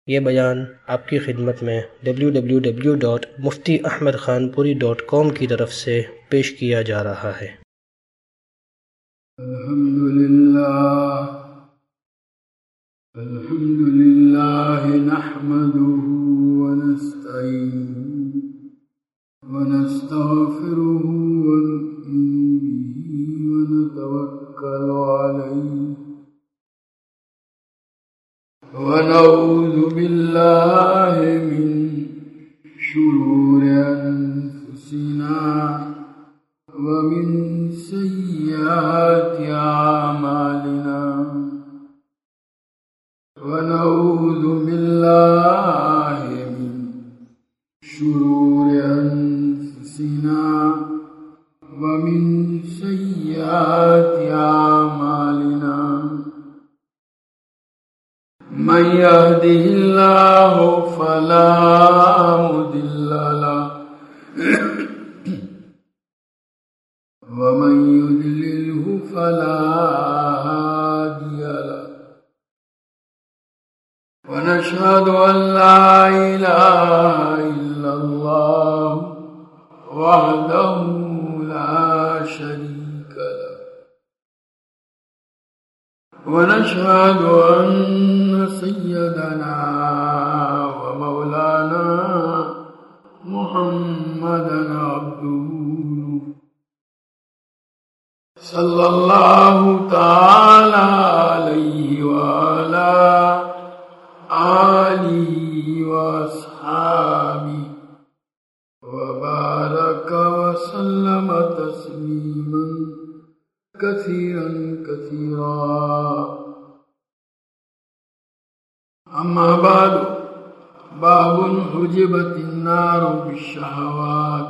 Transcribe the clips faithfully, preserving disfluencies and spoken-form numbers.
یہ بیان آپ کی خدمت میں W W W dot Mufti Ahmad Khanpuri dot کام کی طرف سے پیش کیا جا رہا ہے۔ الحمدللہ الحمدللہ نحمده ونستعینه ونستغفره ونؤمن به ونتوکل علیہ ونعوذ باللہ من شرور انفسنا ومن سیئات اعمالنا ونعوذ باللہ من شرور انفسنا ومن سیئات اعمالنا من يهده الله فلا مضل له ومن يضلله فلا هادي له ونشهد أن لا إله إلا الله وحده لا شريك له ونشهد أن سيدنا ومولانا محمدا عبده صلى الله تعالى عليه وعلى آله وأصحابه وبارك وسلم تسليما كثيرا كثيرا أما بعد باب حجبت النار بالشهوات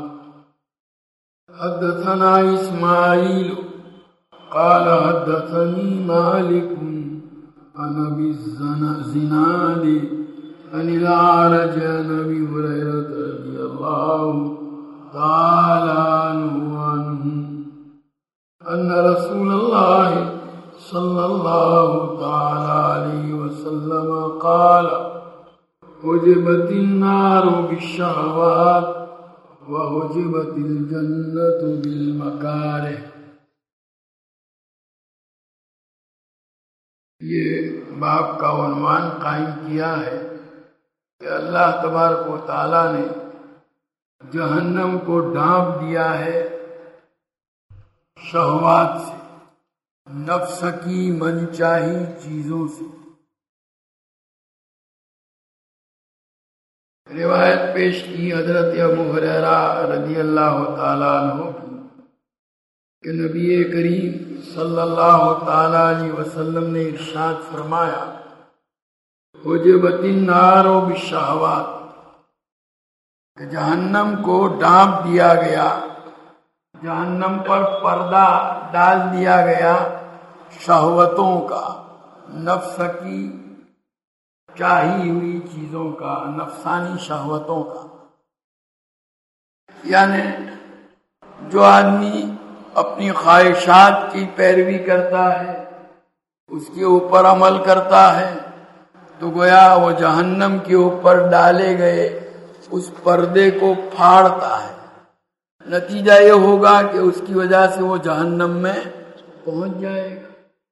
حدثنا إسماعيل قال حدثني مالك عن أبي الزناد عن الأعرج عن أبي هريرة رضي الله تعالى عنه أن رسول الله صلى الله تعالى عليه وسلم قال حجبت النار بالشهوات وحجبت الجنة بالمكاره۔ یہ باب کا عنوان قائم کیا ہے کہ اللہ تبارک و تعالیٰ نے جہنم کو ڈھانپ دیا ہے شہوات سے، نفس کی من چاہی چیزوں سے۔ روایت پیش کی حضرت ابو ہریرہ رضی اللہ تعالیٰ عنہ کی کہ نبی کریم صلی اللہ تعالیٰ علیہ وسلم نے ارشاد فرمایا حجبت النار بالشہوات، کہ جہنم کو ڈھانپ دیا گیا، جہنم پر پردہ ڈال دیا گیا شہوتوں کا، نفس کی چاہی ہوئی چیزوں کا، نفسانی شہوتوں کا۔ یعنی جو آدمی اپنی خواہشات کی پیروی کرتا ہے، اس کے اوپر عمل کرتا ہے، تو گویا وہ جہنم کے اوپر ڈالے گئے اس پردے کو پھاڑتا ہے۔ نتیجہ یہ ہوگا کہ اس کی وجہ سے وہ جہنم میں پہنچ جائے گا۔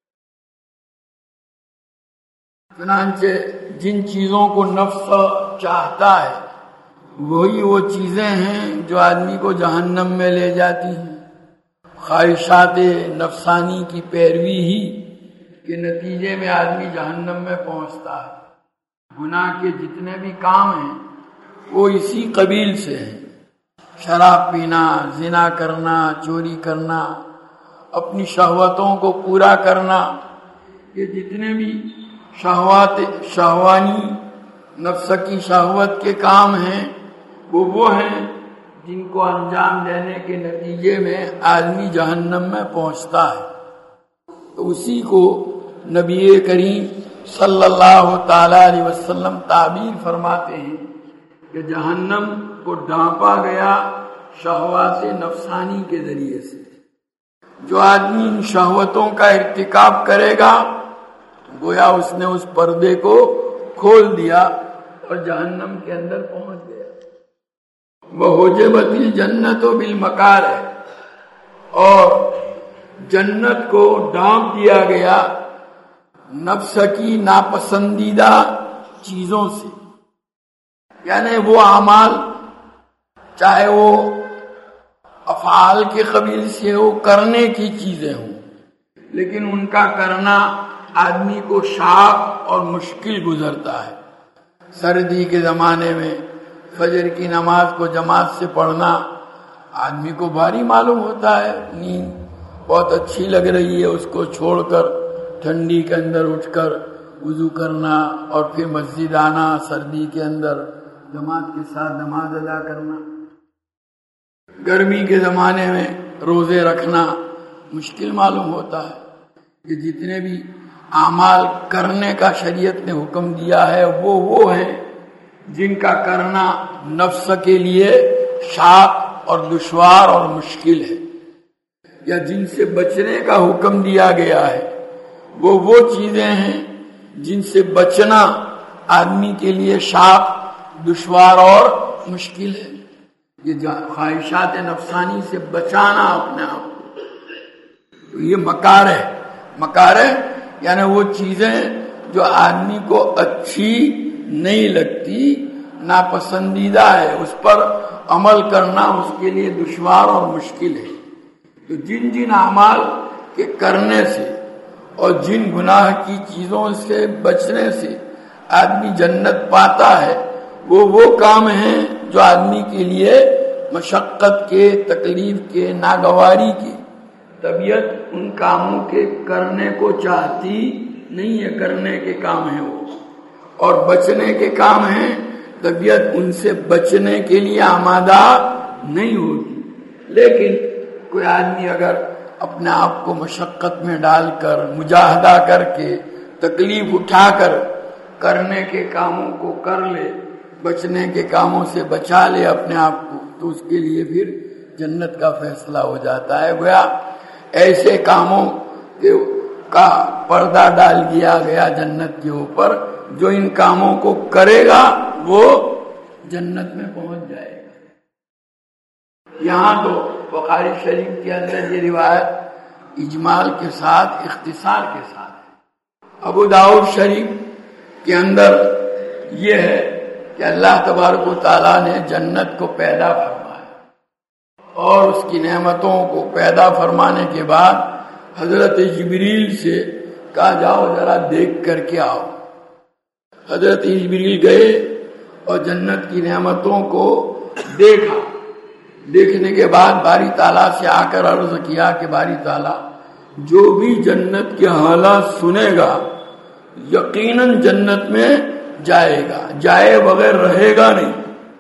چنانچہ جن چیزوں کو نفس چاہتا ہے وہی وہ چیزیں ہیں جو آدمی کو جہنم میں لے جاتی ہیں۔ خواہشات نفسانی کی پیروی ہی کے نتیجے میں آدمی جہنم میں پہنچتا ہے۔ گناہ کے جتنے بھی کام ہیں وہ اسی قبیل سے ہیں، شراب پینا، زنا کرنا، چوری کرنا، اپنی شہوتوں کو پورا کرنا، یہ جتنے بھی شہوات شہوانی نفس کی شہوت کے کام ہیں وہ وہ ہیں جن کو انجام دینے کے نتیجے میں آدمی جہنم میں پہنچتا ہے۔ تو اسی کو نبی کریم صلی اللہ تعالی علیہ وسلم تعبیر فرماتے ہیں کہ جہنم کو ڈھانپا گیا شہوات نفسانی کے ذریعے سے۔ جو آدمی ان شہوتوں کا ارتکاب کرے گا گویا اس نے اس پردے کو کھول دیا اور جہنم کے اندر پہنچ گیا۔ وَحُجِبَتِ الْجَنَّةُ بِالْمَكَارِهِ، اور جنت کو ڈھانپ دیا گیا نفس کی ناپسندیدہ چیزوں سے، یعنی وہ اعمال چاہے وہ افعال کے قبیل سے ہو، کرنے کی چیزیں ہوں، لیکن ان کا کرنا آدمی کو شاق اور مشکل گزرتا ہے۔ سردی کے زمانے میں فجر کی نماز کو جماعت سے پڑھنا آدمی کو بھاری معلوم ہوتا ہے، نیند بہت اچھی لگ رہی ہے، اس کو چھوڑ کر ٹھنڈی کے اندر اٹھ کر وضو کرنا اور پھر مسجد آنا، سردی کے اندر جماعت کے ساتھ نماز ادا کرنا۔ گرمی کے زمانے میں روزے رکھنا مشکل معلوم ہوتا ہے۔ کہ جتنے بھی اعمال کرنے کا شریعت نے حکم دیا ہے وہ وہ ہیں جن کا کرنا نفس کے لیے شاق اور دشوار اور مشکل ہے، یا جن سے بچنے کا حکم دیا گیا ہے وہ وہ چیزیں ہیں جن سے بچنا آدمی کے لیے شاق، دشوار اور مشکل ہے۔ یہ خواہشات نفسانی سے بچانا اپنے آپ کو، تو یہ مکار ہے۔ مکار ہے یعنی وہ چیزیں جو آدمی کو اچھی نہیں لگتی، ناپسندیدہ ہے، اس پر عمل کرنا اس کے لیے دشوار اور مشکل ہے۔ تو جن جن اعمال کے کرنے سے اور جن گناہ کی چیزوں سے بچنے سے آدمی جنت پاتا ہے وہ وہ کام ہیں جو آدمی کے لیے مشقت کے، تکلیف کے، ناگواری کے۔ طبیعت ان کاموں کے کرنے کو چاہتی نہیں ہے، کرنے کے کام ہیں وہ، اور بچنے کے کام ہیں، طبیعت ان سے بچنے کے لیے آمادہ نہیں ہوتی۔ لیکن کوئی آدمی اگر اپنے آپ کو مشقت میں ڈال کر، مجاہدہ کر کے، تکلیف اٹھا کر کرنے کے کاموں کو کر لے، بچنے کے کاموں سے بچا لے اپنے آپ کو، تو اس کے لیے پھر جنت کا فیصلہ ہو جاتا ہے۔ گویا ایسے کاموں کا پردہ ڈال دیا گیا جنت کے اوپر، جو ان کاموں کو کرے گا وہ جنت میں پہنچ جائے گا۔ یہاں تو بخاری شریف کے اندر یہ روایت اجمال کے ساتھ، اختصار کے ساتھ ہے۔ ابو داؤد شریف کے اندر یہ ہے کہ اللہ تبارک و تعالیٰ نے جنت کو پیدا فرمایا، اور اس کی نعمتوں کو پیدا فرمانے کے بعد حضرت جبریل سے کہا جاؤ ذرا دیکھ کر کے آؤ۔ حضرت جبریل گئے اور جنت کی نعمتوں کو دیکھا۔ دیکھنے کے بعد باری تعالیٰ سے آ کر عرض کیا کہ باری تعالیٰ، جو بھی جنت کے حالات سنے گا یقیناً جنت میں جائے گا، جائے بغیر رہے گا نہیں۔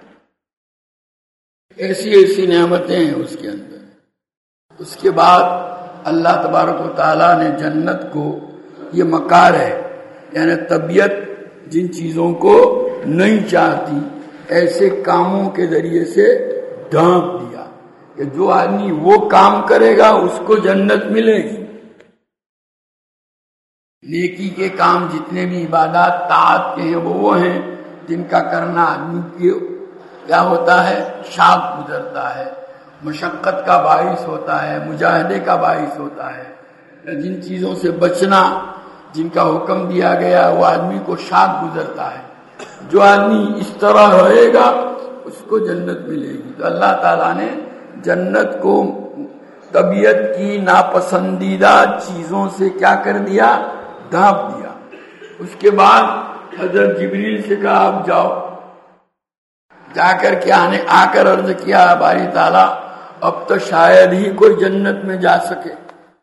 ایسی ایسی نعمتیں ہیں اس کے اندر۔ اس کے بعد اللہ تبارک و تعالیٰ نے جنت کو، یہ مکار ہے یعنی طبیعت جن چیزوں کو نہیں چاہتی، ایسے کاموں کے ذریعے سے ڈھانپ دیا کہ جو آدمی وہ کام کرے گا اس کو جنت ملے گی۔ نیکی کے کام جتنے بھی عبادات طاعت کے ہیں وہ وہ ہیں جن کا کرنا آدمی کی کیا ہوتا ہے، شاق گزرتا ہے، مشقت کا باعث ہوتا ہے، مجاہدے کا باعث ہوتا ہے۔ جن چیزوں سے بچنا جن کا حکم دیا گیا وہ آدمی کو شاق گزرتا ہے۔ جو آدمی اس طرح رہے گا اس کو جنت ملے گی۔ تو اللہ تعالیٰ نے جنت کو طبیعت کی ناپسندیدہ چیزوں سے کیا کر دیا، ڈھانپ دیا۔ اس کے بعد حضرت جبریل سے کہا آپ جاؤ۔ جا کر کے آنے آ کر عرض کیا باری تعالیٰ اب تو شاید ہی کوئی جنت میں جا سکے۔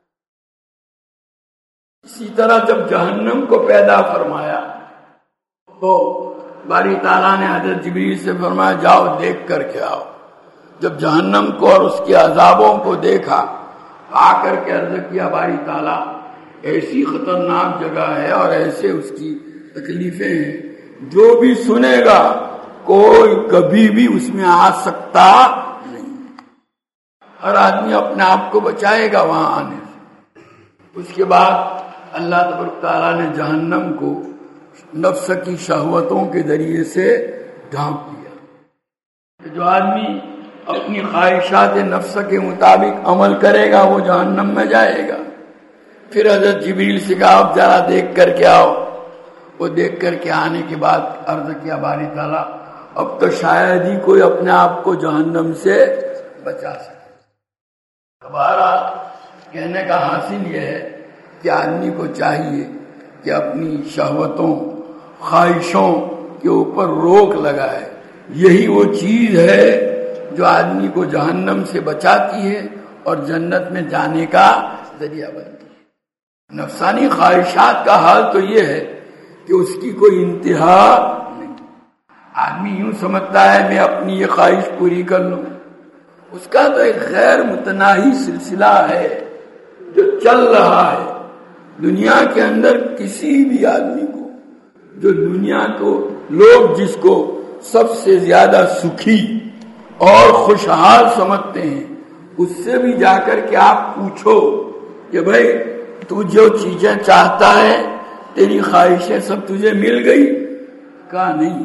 اسی طرح جب جہنم کو پیدا فرمایا تو باری تعالیٰ نے حضرت جبریل سے فرمایا جاؤ دیکھ کر کے آؤ۔ جب جہنم کو اور اس کے عذابوں کو دیکھا، آ کر کے عرض کیا باری تعالیٰ ایسی خطرناک جگہ ہے اور ایسے اس کی تکلیفیں ہیں، جو بھی سنے گا کوئی کبھی بھی اس میں آ سکتا نہیں۔ ہر آدمی اپنے آپ کو بچائے گا وہاں آنے سے۔ اس کے بعد اللہ تبارک تعالیٰ نے جہنم کو نفس کی شہوتوں کے ذریعے سے ڈھانپ دیا کہ جو آدمی اپنی خواہشات نفس کے مطابق عمل کرے گا وہ جہنم میں جائے گا. پھر حضرت جبریل سے کہا آپ ذرا دیکھ کر کے آؤ. وہ دیکھ کر کے آنے کے بعد عرض کیا باری تعالیٰ اب تو شاید ہی کوئی اپنے آپ کو جہنم سے بچا سکے. بہرحال کہنے کا حاصل یہ ہے کہ آدمی کو چاہیے کہ اپنی شہوتوں خواہشوں کے اوپر روک لگائے. یہی وہ چیز ہے جو آدمی کو جہنم سے بچاتی ہے اور جنت میں جانے کا ذریعہ بنتی ہے. نفسانی خواہشات کا حال تو یہ ہے کہ اس کی کوئی انتہا نہیں. آدمی یوں سمجھتا ہے میں اپنی یہ خواہش پوری کر لوں. اس کا تو ایک غیر متناہی سلسلہ ہے جو چل رہا ہے. دنیا کے اندر کسی بھی آدمی کو جو دنیا کو لوگ جس کو سب سے زیادہ سکھی اور خوشحال سمجھتے ہیں اس سے بھی جا کر کے آپ پوچھو کہ بھائی تو جو چیزیں چاہتا ہے تیری خواہشیں سب تجھے مل گئی؟ کہا نہیں.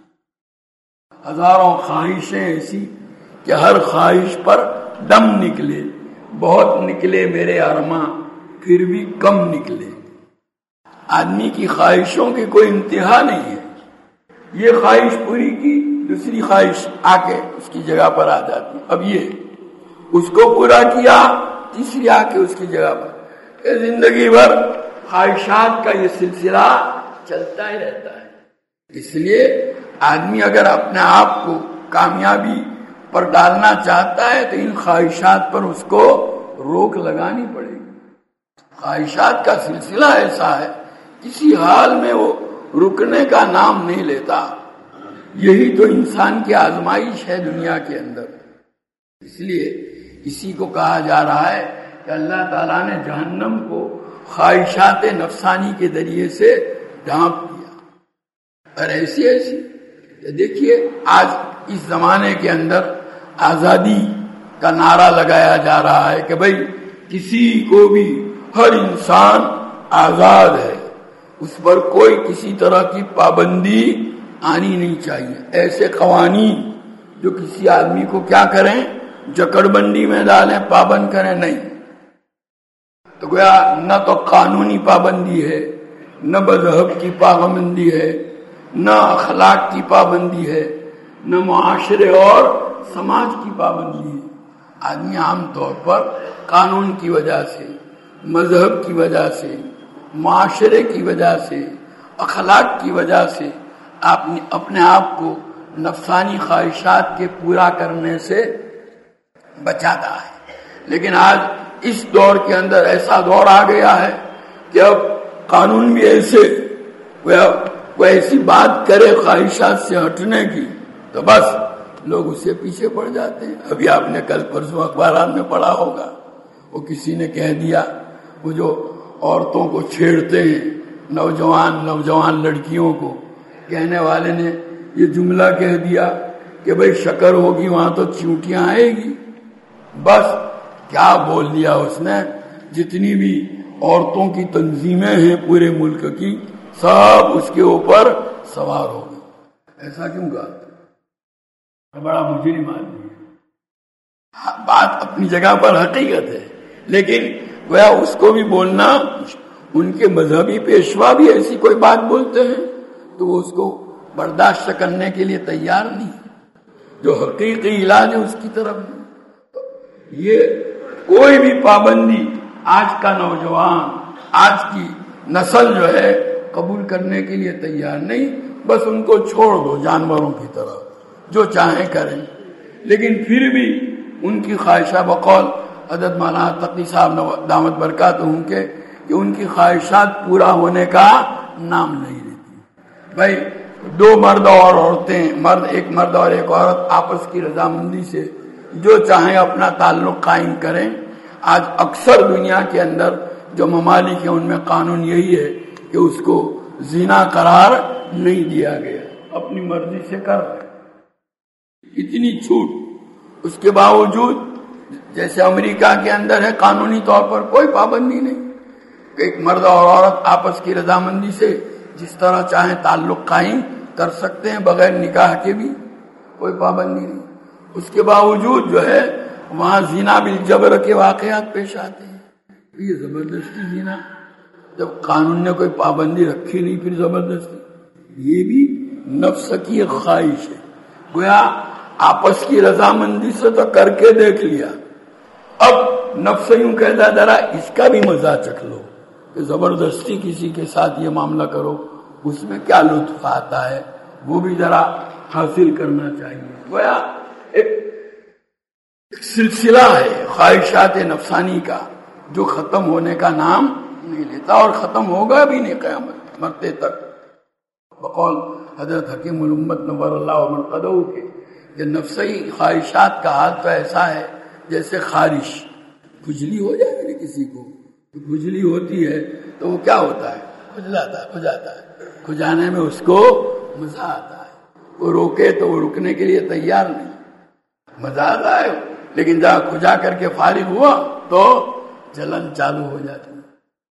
ہزاروں خواہشیں ایسی کہ ہر خواہش پر دم نکلے. بہت نکلے میرے ارماں پھر بھی کم نکلے. آدمی کی خواہشوں کی کوئی انتہا نہیں ہے. یہ خواہش پوری کی دوسری خواہش آ کے اس کی جگہ پر آ جاتی. اب یہ اس کو پورا کیا تیسری آ کے اس کی جگہ پر. زندگی بھر خواہشات کا یہ سلسلہ چلتا ہی رہتا ہے. اس لیے آدمی اگر اپنے آپ کو کامیابی پر ڈالنا چاہتا ہے تو ان خواہشات پر اس کو روک لگانی پڑے گی. خواہشات کا سلسلہ ایسا ہے کسی حال میں وہ رکنے کا نام نہیں لیتا. یہی تو انسان کی آزمائش ہے دنیا کے اندر. اس لیے اسی کو کہا جا رہا ہے کہ اللہ تعالیٰ نے جہنم کو خواہشات نفسانی کے ذریعے سے ڈھانپ دیا. اور ایسی ایسی دیکھیے آج اس زمانے کے اندر آزادی کا نعرہ لگایا جا رہا ہے کہ بھئی کسی کو بھی ہر انسان آزاد ہے. اس پر کوئی کسی طرح کی پابندی آنی نہیں چاہیے. ایسے قوانین جو کسی آدمی کو کیا کریں جکڑ بندی میں ڈالیں پابند کریں نہیں. تو گویا نہ تو قانونی پابندی ہے نہ مذہب کی پابندی ہے نہ اخلاق کی پابندی ہے نہ معاشرے اور سماج کی پابندی ہے. آدمی عام طور پر قانون کی وجہ سے مذہب کی وجہ سے معاشرے کی وجہ سے اخلاق کی وجہ سے اپنے آپ کو نفسانی خواہشات کے پورا کرنے سے بچاتا ہے. لیکن آج اس دور کے اندر ایسا دور آ گیا ہے کہ اب قانون بھی ایسے کوئی ایسی بات کرے خواہشات سے ہٹنے کی تو بس لوگ اس سے پیچھے پڑ جاتے ہیں. ابھی آپ نے کل پرسوں اخبارات میں پڑھا ہوگا وہ کسی نے کہہ دیا وہ جو عورتوں کو چھیڑتے ہیں نوجوان نوجوان لڑکیوں کو کہنے والے نے یہ جملہ کہہ دیا کہ بھئی شکر ہوگی وہاں تو چیونٹیاں آئے گی. بس کیا بول دیا اس نے. جتنی بھی عورتوں کی تنظیمیں ہیں پورے ملک کی سب اس کے اوپر سوار ہو گئے. ایسا کیوں کہا؟ بڑا مجرم آدمی ہے. بات اپنی جگہ پر حقیقت ہے لیکن گویا اس کو بھی بولنا. ان کے مذہبی پیشوا بھی ایسی کوئی بات بولتے ہیں تو وہ اس کو برداشت کرنے کے لیے تیار نہیں. جو حقیقی علاج ہے اس کی طرف نہیں. یہ کوئی بھی پابندی آج کا نوجوان آج کی نسل جو ہے قبول کرنے کے لیے تیار نہیں. بس ان کو چھوڑ دو جانوروں کی طرح جو چاہیں کریں. لیکن پھر بھی ان کی خواہشات بقول حضرت مولانا تقی صاحب دامت برکاتہم کے کہ ان کی خواہشات پورا ہونے کا نام نہیں لیتی. بھائی دو مرد اور عورتیں مرد ایک مرد اور ایک عورت آپس کی رضامندی سے جو چاہیں اپنا تعلق قائم کریں. آج اکثر دنیا کے اندر جو ممالک ہیں ان میں قانون یہی ہے کہ اس کو زنا قرار نہیں دیا گیا. اپنی مرضی سے کر رہے. اتنی چھوٹ. اس کے باوجود جیسے امریکہ کے اندر ہے قانونی طور پر کوئی پابندی نہیں کہ ایک مرد اور عورت آپس کی رضامندی سے جس طرح چاہیں تعلق قائم کر سکتے ہیں بغیر نکاح کے بھی، کوئی پابندی نہیں. اس کے باوجود جو ہے وہاں زنا بالجبر کے واقعات پیش آتے ہیں. یہ زبردستی زنا، جب قانون نے کوئی پابندی رکھی نہیں پھر زبردستی. یہ بھی نفس کی ایک خواہش ہے. گویا آپس کی رضامندی سے تو کر کے دیکھ لیا، اب نفس یوں کہتا ذرا اس کا بھی مزہ چکھ لو کہ زبردستی کسی کے ساتھ یہ معاملہ کرو، اس میں کیا لطف آتا ہے وہ بھی ذرا حاصل کرنا چاہیے. گویا ایک سلسلہ ہے خواہشات نفسانی کا جو ختم ہونے کا نام نہیں لیتا اور ختم ہوگا بھی نہیں قیامت مرتے تک. بقول حضرت حکیم الامت نور اللہ مرقدہ کے کہ نفسی خواہشات کا حال تو ایسا ہے جیسے خارش، کھجلی ہو جائے نا کسی کو، کھجلی ہوتی ہے تو وہ کیا ہوتا ہے، کھجلاتا ہے کھجاتا ہے، کھجانے میں اس کو مزہ آتا ہے. وہ روکے تو وہ رکنے کے لیے تیار نہیں، مزہ آتا ہے، لیکن جہاں کھجا کر کے فارغ ہوا تو جلن چالو ہو جاتی ہے.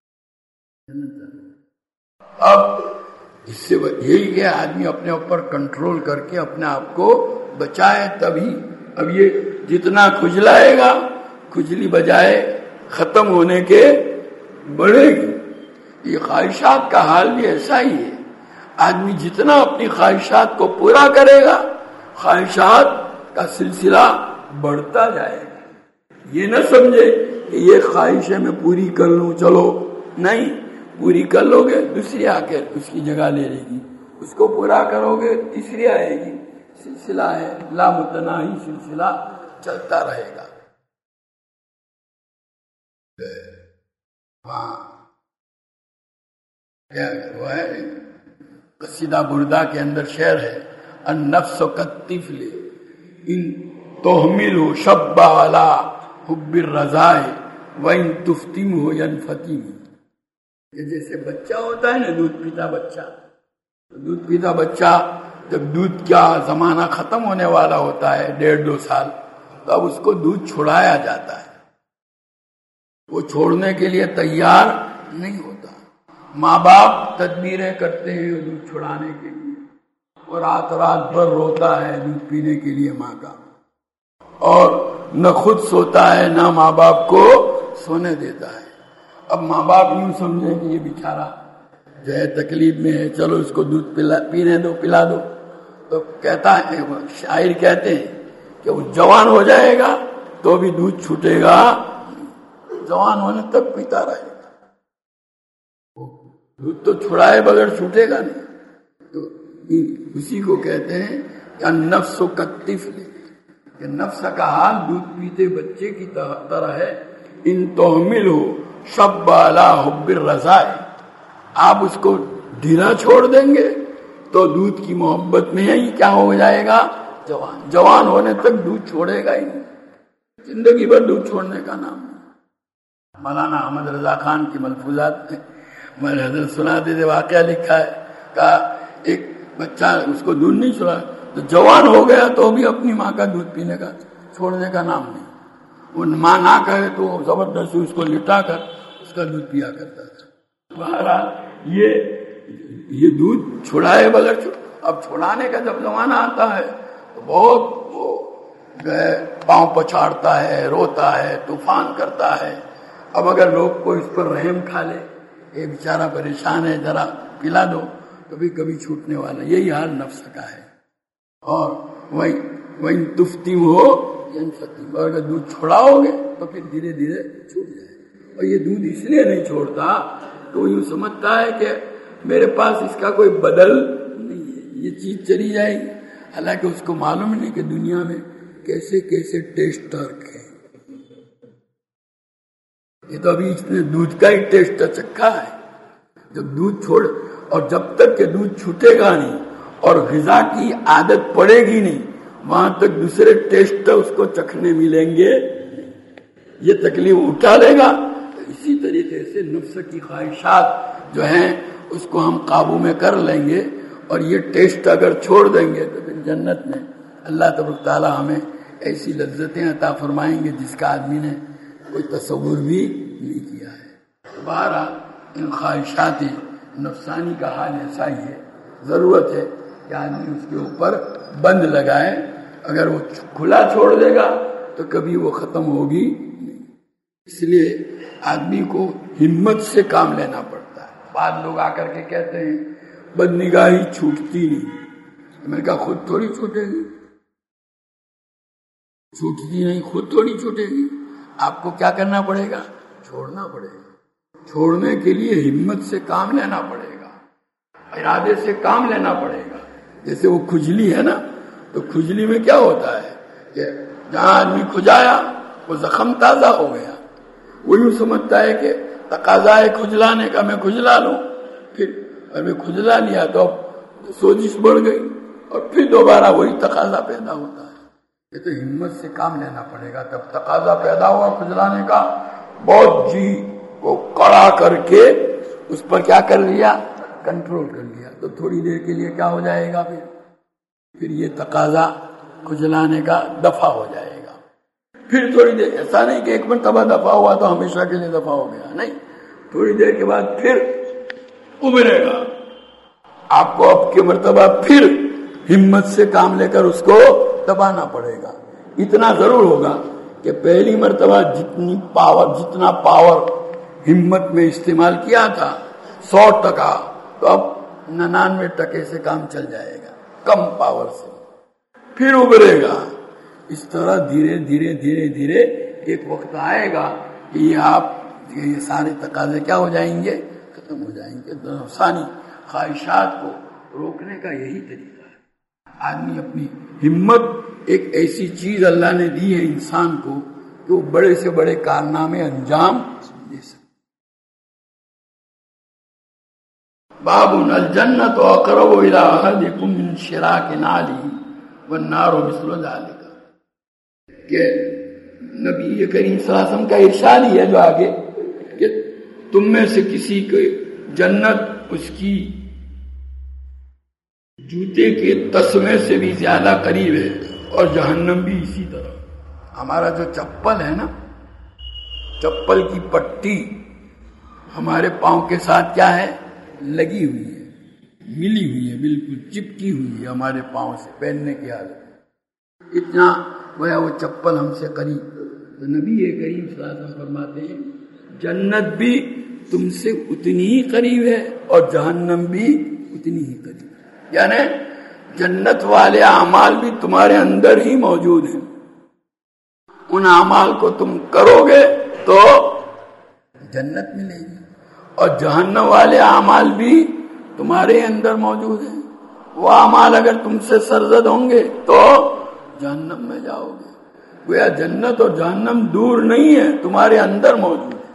اب اس سے یہی کہ آدمی اپنے اوپر کنٹرول کر کے اپنے آپ کو بچائے تبھی. اب یہ جتنا کھجلائے گا کھجلی بجائے ختم ہونے کے بڑھے گی. یہ خواہشات کا حال بھی ایسا ہی ہے. آدمی جتنا اپنی خواہشات کو پورا کرے گا خواہشات کا سلسلہ بڑھتا جائے گا. یہ نہ سمجھے کہ یہ خواہش ہے میں پوری کر لوں، چلو نہیں، پوری کر لو گے دوسری آ کے اس کی جگہ لے لے گی، اس کو پورا کرو گے تیسری آئے گی. سلسلہ ہے لامتناہی، سلسلہ چلتا رہے گا. وہاں کیا وہ ہے قصیدہ بردہ کے اندر شعر ہے، النفس کالطفل ان تحمل شب علی حب الرضاء وان تفتمه ينفتم. یہ جیسے بچہ ہوتا ہے نا، دودھ پیتا بچہ، دودھ پیتا بچہ جب دودھ کا زمانہ ختم ہونے والا ہوتا ہے ڈیڑھ دو سال، تو اب اس کو دودھ چھڑایا جاتا ہے. وہ چھوڑنے کے لیے تیار نہیں ہوتا. ماں باپ تدبیریں کرتے ہیں دودھ چھڑانے کے لیے، اور رات رات بھر روتا ہے دودھ پینے کے لیے ماں کا، اور نہ خود سوتا ہے نہ ماں باپ کو سونے دیتا ہے. اب ماں باپ یوں سمجھیں کہ یہ بیچارہ جو ہے تکلیف میں ہے، چلو اس کو دودھ پلا پینے دو پلا دو. تو کہتا ہے شاعر کہتے ہیں کہ وہ جوان ہو جائے گا تو بھی دودھ چھوٹے گا، جوان ہونے تک پیتا رہے گا. دودھ تو چھڑائے بغیر چھوٹے گا نہیں. تو اسی کو کہتے ہیں کہ نفس و کالطفل، کہ نفس کا حال دودھ پیتے بچے کی طرح ہے. ان تحمل ہو شب علی حب الرضاء، آپ اس کو ڈھیلا چھوڑ دیں گے تو دودھ کی محبت میں ہی کیا ہو جائے گا، جوان. جوان ہونے تک دودھ چھوڑے گا ہی نہیں، زندگی بھر دودھ چھوڑنے کا نام نہیں. مولانا احمد رضا خان کی ملفوظات میں میں حضرت سناتے تھے، واقعہ لکھا ہے کہ ایک بچہ اس کو دودھ نہیں چھوڑا تو جوان ہو گیا تو بھی اپنی ماں کا دودھ پینے کا چھوڑنے کا نام نہیں. وہ ماں نہ کہے تو زبردستی اس کو لٹا کر اس کا دودھ پیا کرتا تھا. بہرحال یہ یہ دودھ چھڑائے بغیر چھوڑ. اب چھڑانے کا جب زمانہ آتا ہے تو بہت وہ پاؤں پچھاڑتا ہے، روتا ہے، طوفان کرتا ہے. اب اگر لوگ کو اس پر رحم کھا لے، یہ بیچارہ پریشان ہے ذرا پلا دو، کبھی کبھی چھوٹنے والا. یہی حال نفس کا ہے. اور وہی وہی تفتیم ہو ینفتم، اور اگر دودھ چھوڑاؤ گے تو پھر دھیرے دھیرے چھوٹ جائے. اور یہ دودھ اس لیے نہیں چھوڑتا تو یوں سمجھتا ہے کہ میرے پاس اس کا کوئی بدل نہیں ہے، یہ چیز چلی جائے گی. حالانکہ اس کو معلوم نہیں کہ دنیا میں کیسے کیسے ٹیسٹ رکھے. یہ تو ابھی اس نے دودھ کا ہی ٹیسٹ چکھا ہے. جب دودھ چھوڑ، اور جب تک کہ دودھ چھوٹے گا نہیں اور غذا کی عادت پڑے گی نہیں، وہاں تک دوسرے ٹیسٹ اس کو چکھنے ملیں گے. یہ تکلیف اٹھا لے گا. اسی طریقے سے نفس کی خواہشات جو ہیں اس کو ہم قابو میں کر لیں گے، اور یہ ٹیسٹ اگر چھوڑ دیں گے تو پھر جنت میں اللہ تبارک تعالی ہمیں ایسی لذتیں عطا فرمائیں گے جس کا آدمی نے کوئی تصور بھی نہیں کیا ہے. بہرحال ان خواہشات نفسانی کا حال ایسا ہی ہے. ضرورت ہے کہ آدمی اس کے اوپر بند لگائے. اگر وہ کھلا چھوڑ دے گا تو کبھی وہ ختم ہوگی نہیں. اس لیے آدمی کو ہمت سے کام لینا پڑتا ہے. بعض لوگ آ کر کے کہتے ہیں بدنگاہی چھوٹتی نہیں. میں نے کہا خود تھوڑی چھوٹے گی, چھوٹتی نہیں, خود تھوڑی چھوٹے گی. آپ کو کیا کرنا پڑے گا؟ چھوڑنا پڑے گا. چھوڑنے کے لیے ہمت سے کام لینا پڑے گا, ارادے سے کام لینا پڑے گا. جیسے وہ کھجلی ہے نا, تو کھجلی میں کیا ہوتا ہے کہ جہاں آدمی کھجایا وہ زخم تازہ ہو گیا. وہ یوں سمجھتا ہے کہ تقاضا ہے کھجلانے کا, میں کھجلا لوں. پھر اگر میں کھجلا لیا تو اب سوزش بڑھ گئی اور پھر دوبارہ وہی تقاضا پیدا ہوتا ہے. یہ تو ہمت سے کام لینا پڑے گا. تب تقاضا پیدا ہوا کھجلانے کا, بہت جی کو کڑا کر کے اس پر کیا کر لیا؟ کنٹرول کر لیا. تو تھوڑی دیر کے لیے کیا ہو جائے گا؟ پھر پھر یہ تقاضا کھجلانے کا دفع ہو جائے گا. پھر تھوڑی دیر, ایسا نہیں کہ ایک مرتبہ دفع ہوا تو ہمیشہ کے لیے دفع ہو گیا, نہیں. تھوڑی دیر کے بعد پھر ابھرے گا. آپ کو اب کی مرتبہ پھر ہمت سے کام لے کر اس کو دبانا پڑے گا. اتنا ضرور ہوگا کہ پہلی مرتبہ جتنی پاور جتنا پاور ہمت میں استعمال کیا تھا سو ٹکا, تو اب ننانوے ٹکے سے کام چل جائے گا, کم پاور سے. پھر ابھرے گا. اس طرح دھیرے دھیرے دھیرے دھیرے ایک وقت آئے گا کہ یہ آپ یہ سارے تقاضے کیا ہو جائیں گے؟ ختم ہو جائیں گے. نفسانی خواہشات کو روکنے کا یہی طریقہ ہے. آدمی اپنی ہمت ایک ایسی چیز اللہ نے دی ہے انسان کو کہ وہ بڑے سے بڑے کارنامے انجام دے سکتے. باب الجنت اقرب الى احدکم من شراک نعلہ والنار مثل ذلک. کہ نبی کریم صلی اللہ علیہ وسلم کا ارشاد ہی ہے جو آگے کہ تم میں سے کسی کو جنت اس کی جوتے کے تسمے سے بھی زیادہ قریب ہے اور جہنم بھی اسی طرح. ہمارا جو چپل ہے نا, چپل کی پٹی ہمارے پاؤں کے ساتھ کیا ہے؟ لگی ہوئی ہے, ملی ہوئی ہے, بالکل چپکی ہوئی ہے ہمارے پاؤں سے پہننے کی حالت. اتنا گویا وہ چپل ہم سے قریب. تو نبی کریم صلی اللہ علیہ وسلم فرماتے ہیں جنت بھی تم سے اتنی ہی قریب ہے اور جہنم بھی اتنی ہی قریب ہے. یعنی جنت والے اعمال بھی تمہارے اندر ہی موجود ہیں. ان اعمال کو تم کرو گے تو جنت ملے گی, اور جہنم والے اعمال بھی تمہارے اندر موجود ہیں. وہ اعمال اگر تم سے سرزد ہوں گے تو جہنم میں جاؤ گے. گویا جنت اور جہنم دور نہیں ہے, تمہارے اندر موجود ہے.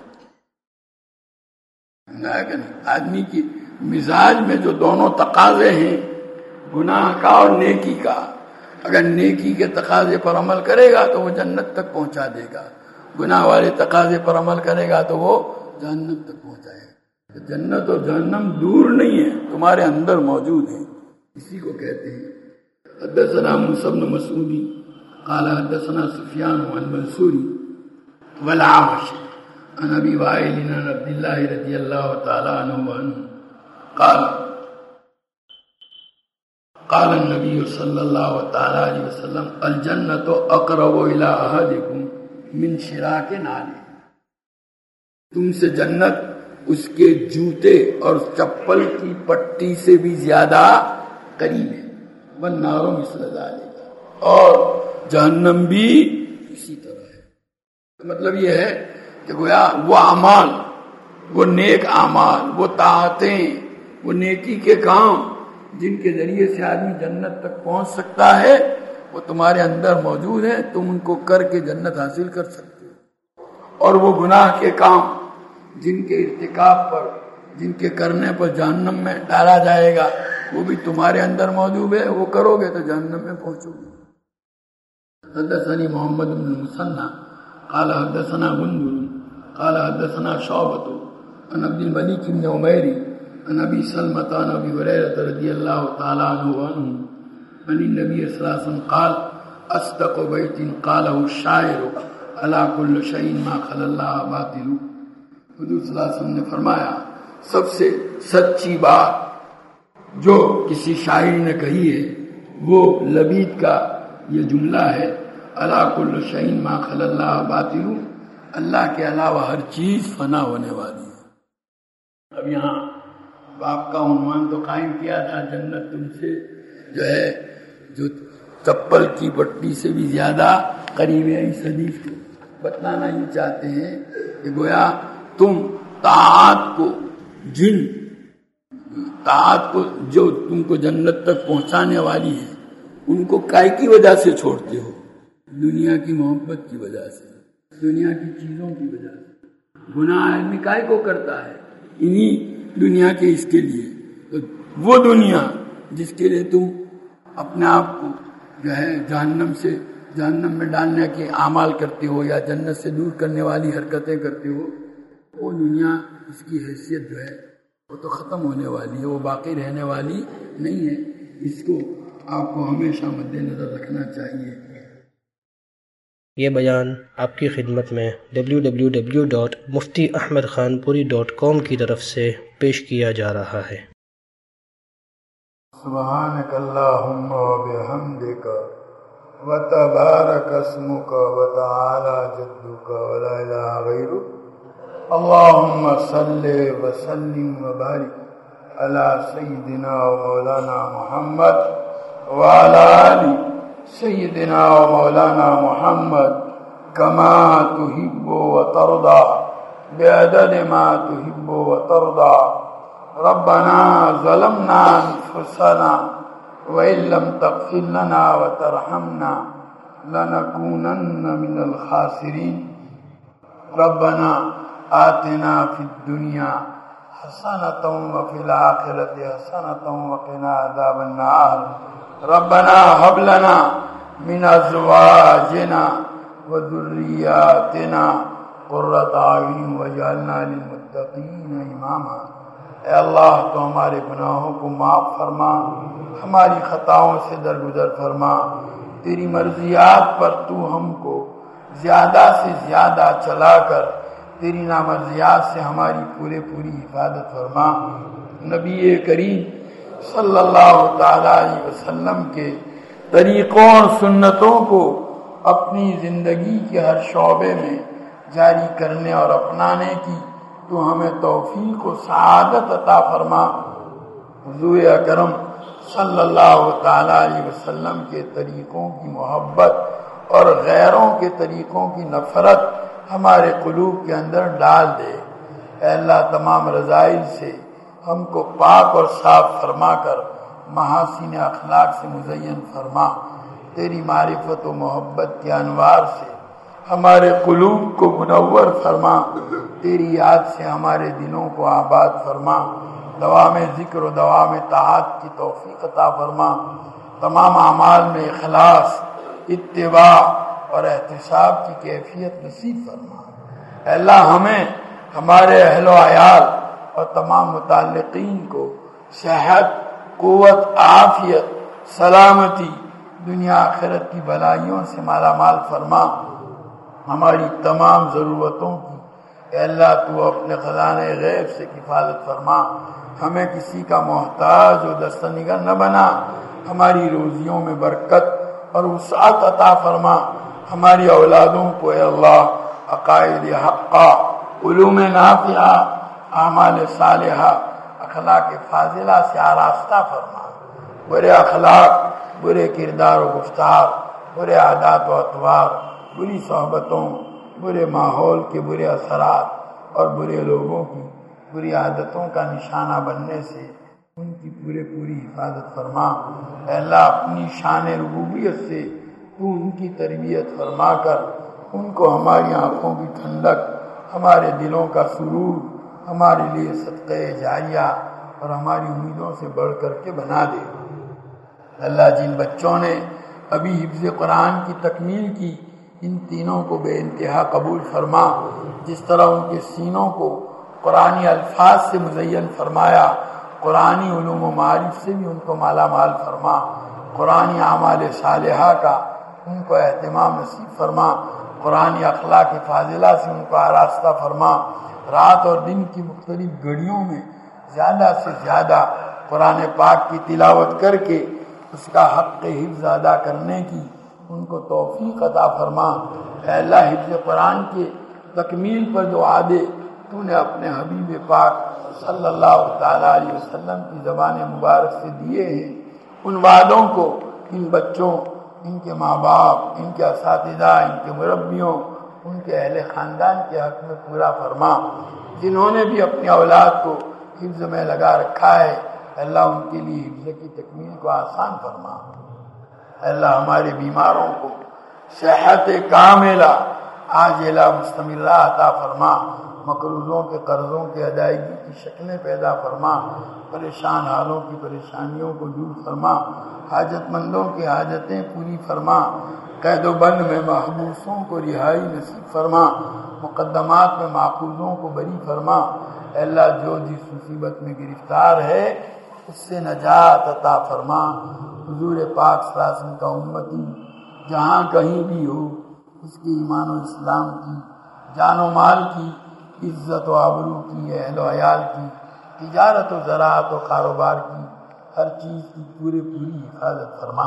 آدمی کی مزاج میں جو دونوں تقاضے ہیں, گناہ کا اور نیکی کا, اگر نیکی کے تقاضے پر عمل کرے گا تو وہ جنت تک پہنچا دے گا, گناہ والے تقاضے پر عمل کرے گا تو وہ جہنم تک پہنچائے گا. جنت اور جہنم دور نہیں ہے, تمہارے اندر موجود ہے. اسی کو کہتے ہیں حدثنا موسیٰ بن مسعود قال حدثنا سفیان المنصوری والعامش عن ابی وائل عن عبد اللہ رضی اللہ تعالی عنہ قال قال النبی صلی اللہ تعالی علیہ وسلم الجنت اقرب الى احدکم من شراک نعلہ. تم سے جنت اس کے جوتے اور چپل کی پٹی سے بھی زیادہ قریب ہے. والنار مثل ذلک, اور جہنم بھی اسی طرح ہے. مطلب یہ ہے کہ گویا وہ اعمال, وہ نیک اعمال, وہ طاعتیں, وہ نیکی کے کام جن کے ذریعے سے آدمی جنت تک پہنچ سکتا ہے, وہ تمہارے اندر موجود ہیں. تم ان کو کر کے جنت حاصل کر سکتے ہو. اور وہ گناہ کے کام جن کے ارتکاب پر, جن کے کرنے پر جہنم میں ڈالا جائے گا, وہ بھی تمہارے اندر موجود ہے. وہ کرو گے تو جہنم میں پہنچو گے. حدثني محمد بن المثنى قال حدثنا غندر قال حدثنا شعبة عن عبد الملك بن عمير عن ابي سلمة عن ابي هريرة رضي الله تعالى عنه عن النبي صلى الله عليه وسلم قال اصدق بيت قاله الشاعر على كل شيء ما خلا الله باطل. حضور صلی اللہ علیہ وسلم نے فرمایا سب سے سچی بات جو کسی شاعر نے کہی ہے وہ لبید کا یہ جملہ ہے، الا کل شیء ما خلا اللہ باطل، اللہ کے علاوہ ہر چیز فنا ہونے والی ہے۔ اب یہاں باپ کا عنوان تو قائم کیا تھا، جنت تم سے جو ہے جو چپل کی پٹی سے بھی زیادہ قریب ہے۔ اس حدیث کو بتلانا یہ چاہتے ہیں کہ گویا تم طاعت کو جن طاعت کو جو تم کو جنت تک پہنچانے والی ہے ان کو کائے کی وجہ سے چھوڑتے ہو؟ دنیا کی محبت کی وجہ سے، دنیا کی چیزوں کی وجہ سے۔ گناہ آدمی کائے کو کرتا ہے؟ انہی دنیا کے اس کے لیے۔ تو وہ دنیا جس کے لیے تم اپنے آپ کو جو ہے جہنم سے جہنم میں ڈالنے کے اعمال کرتے ہو یا جنت سے دور کرنے والی حرکتیں کرتے ہو، وہ دنیا اس کی حیثیت جو ہے وہ تو ختم ہونے والی ہے، وہ باقی رہنے والی نہیں ہے۔ اس کو آپ کو ہمیشہ مد نظر رکھنا چاہیے۔ یہ بیان آپ کی خدمت میں W W W dot Mufti Ahmad Khanpuri dot کام کی طرف سے پیش کیا جا رہا ہے۔ سبحانک اللہم و بحمدک وتبارک اسمک وتعالی جدک ولا الہ غیرک، اللہم صلی وسلم وبارک علی سیدنا و مولانا محمد وعلی آل سیدنا و مولانا محمد کما تحب و ترضى بعدد ما تحب و ترضى۔ ربنا ظلمنا انفسنا وإن لم تغفر لنا وترحمنا لنكونن من الخاسرين۔ ربنا آتنا في الدنيا حسنة وفي الآخرة حسنة وقنا عذاب النار۔ ربنا هب لنا من أزواجنا وذرياتنا قرة أعين واجعلنا للمتقين إماما۔ اے اللہ تو ہمارے گناہوں کو معاف فرما، ہماری خطاؤں سے درگزر فرما، تیری مرضیات پر تو ہم کو زیادہ سے زیادہ چلا کر تیری نامرضیات سے ہماری پورے پوری حفاظت فرما۔ نبی کریم صلی اللہ تعالی علیہ وسلم کے طریقوں اور سنتوں کو اپنی زندگی کے ہر شعبے میں جاری کرنے اور اپنانے کی تو ہمیں توفیق و سعادت عطا فرما۔ حضور اکرم صلی اللہ تعالی علیہ وسلم کے طریقوں کی محبت اور غیروں کے طریقوں کی نفرت ہمارے قلوب کے اندر ڈال دے۔ اے اللہ تمام رذائل سے ہم کو پاک اور صاف فرما کر محاسن اخلاق سے مزین فرما۔ تیری معرفت و محبت کے انوار سے ہمارے قلوب کو منور فرما، تیری یاد سے ہمارے دلوں کو آباد فرما، دوام ذکر و دوام طاعت کی توفیق عطا فرما، تمام اعمال میں اخلاص، اتباع اور احتساب کی کیفیت نصیب فرما۔ اے اللہ ہمیں، ہمارے اہل و عیال اور تمام متعلقین کو صحت، قوت، عافیت، سلامتی، دنیا آخرت کی بلائیوں سے مالا مال فرما۔ ہماری تمام ضرورتوں کی اے اللہ تو اپنے خزانے غیب سے کفالت فرما، ہمیں کسی کا محتاج و دستنگر نہ بنا، ہماری روزیوں میں برکت اور وسعت عطا فرما، ہماری اولادوں کو اے اللہ عقائد حقہ، علوم نافعہ، اعمال صالحہ، اخلاق فاضلہ سے آراستہ فرما۔ برے اخلاق، برے کردار و گفتار، برے عادات و اطوار، بری صحبتوں، برے ماحول کے برے اثرات اور برے لوگوں کی بری عادتوں کا نشانہ بننے سے ان کی پورے پوری حفاظت فرما۔ اے اللہ اپنی شان ربوبیت سے تو ان کی تربیت فرما کر ان کو ہماری آنکھوں کی ٹھنڈک، ہمارے دلوں کا سرور، ہمارے لیے صدقہ جاریہ اور ہماری امیدوں سے بڑھ کر کے بنا دے۔ اللہ جن بچوں نے ابھی حفظ قرآن کی تکمیل کی، ان تینوں کو بے انتہا قبول فرما، جس طرح ان کے سینوں کو قرآنی الفاظ سے مزین فرمایا، قرآنی علوم و معارف سے بھی ان کو مالا مال فرما، قرآنی اعمال صالحہ کا ان کو اہتمام نصیب فرما، قرآن اخلاق فاضلہ سے ان کو آراستہ فرما، رات اور دن کی مختلف گھڑیوں میں زیادہ سے زیادہ قرآن پاک کی تلاوت کر کے اس کا حق حفظ ادا کرنے کی ان کو توفیق عطا فرما۔ اے اللہ، حفظ قرآن کے تکمیل پر جو وعدے تو نے اپنے حبیب پاک صلی اللہ تعالیٰ علیہ وسلم کی زبان مبارک سے دیے ہیں، ان وعدوں کو ان بچوں، ان کے ماں باپ، ان کے اساتذہ، ان کے مربیوں، ان کے اہل خاندان کے حق میں پورا فرما۔ جنہوں نے بھی اپنی اولاد کو حفظ میں لگا رکھا ہے، اللہ ان کے لیے حفظ کی تکمیل کو آسان فرما۔ اللہ ہمارے بیماروں کو صحت کاملہ عاجلہ مستمرہ عطا فرما، مقروضوں کے قرضوں کے ادائیگی کی شکلیں پیدا فرما، پریشان حالوں کی پریشانیوں کو دور فرما، حاجت مندوں کی حاجتیں پوری فرما، قید و بند میں محبوسوں کو رہائی نصیب فرما، مقدمات میں ماخوذوں کو بری فرما۔ اے اللہ، جو جس مصیبت میں گرفتار ہے اس سے نجات عطا فرما۔ حضور پاک صلی اللہ علیہ وسلم کا امتی جہاں کہیں بھی ہو، اس کی ایمان و اسلام کی، جان و مال کی، عزت و آبرو کی، اہل و عیال کی، تجارت و زراعت و کاروبار کی، ہر چیز کی پورے پوری حفاظت فرما۔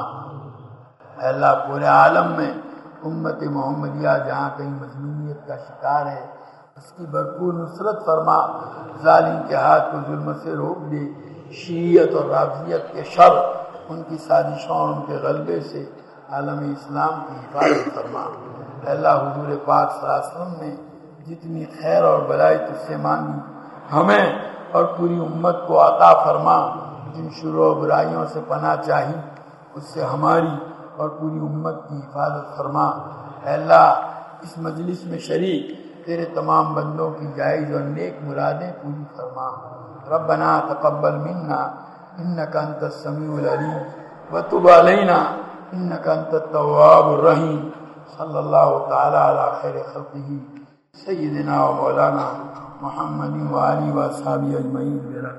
اے اللہ، پورے عالم میں امت محمدیہ جہاں کہیں مظلومیت کا شکار ہے، اس کی بھرپور نصرت فرما، ظالم کے ہاتھ کو ظلم سے روک دے، شیعیت اور رافضیت کے شر، ان کی سازشوں اور ان کے غلبے سے عالم اسلام کی حفاظت فرما۔ اے اللہ، حضور پاک صلی اللہ علیہ وسلم نے جتنی خیر اور بلائی تجھ سے مانگی، ہمیں اور پوری امت کو عطا فرما۔ جن شرور و برائیوں سے پناہ چاہی، اس سے ہماری اور پوری امت کی حفاظت فرما۔ اے اللہ، اس مجلس میں شریک تیرے تمام بندوں کی جائز اور نیک مرادیں پوری فرما۔ ربنا تقبل منا انک انت السمیع العلیم وتب علینا انک انت التواب الرحیم۔ صلی اللہ تعالی علی خیر خلقہ سیدنا و مولانا محمد و آلہ و اصحابہ اجمعین برحمتہ۔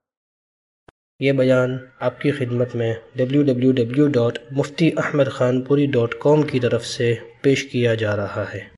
یہ بیان آپ کی خدمت میں W W W dot Mufti Ahmad Khanpuri dot کام کی طرف سے پیش کیا جا رہا ہے۔